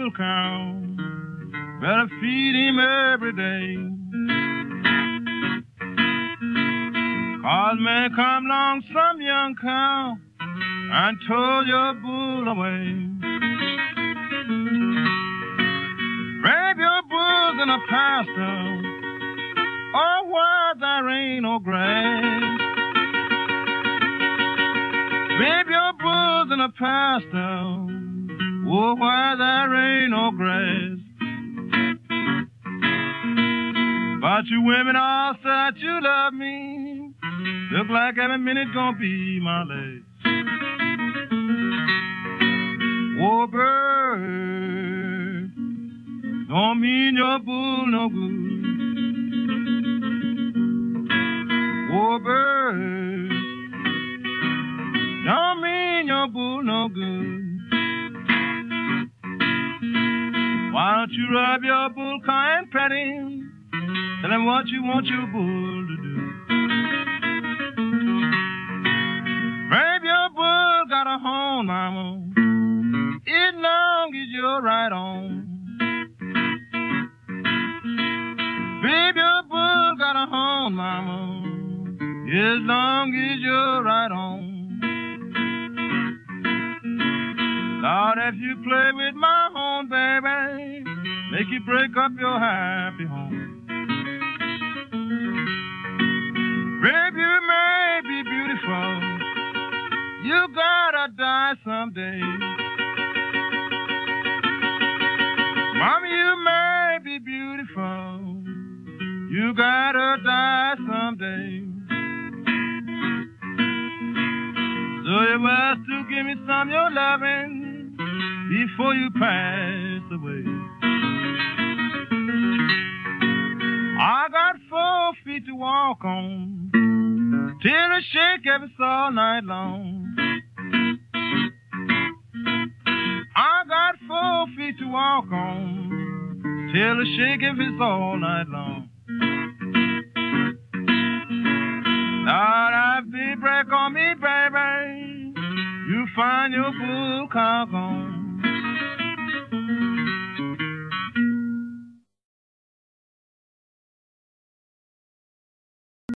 bull cow. Better feed him every day. 'Cause may come along some young cow and tow your bull away. Grab your bulls in a pasture, or where there ain't no grass. Grab your bulls in a pasture, or where there ain't no grass. But you women all said you love me. Look like every minute gonna be my last. Oh, bird, don't mean your bull no good. Oh, bird, don't mean your bull no good. Why don't you rub your bull car and pet him? Tell him what you want your bull to do. Baby, your bull got a horn, mama. As long as you're right on. Baby, your bull got a horn, mama. As long as you're right on. Lord, if you play with my horn, baby, make you break up your happy home. Baby, you may be beautiful. You gotta die someday. Mama, you may be beautiful. You gotta die someday. So you must to give me some of your loving before you pass away. I got 4 feet to walk on till I shake every all night long. I got 4 feet to walk on till I shake every all night long. Lord, if they break on me, baby, you find your bull cow gone.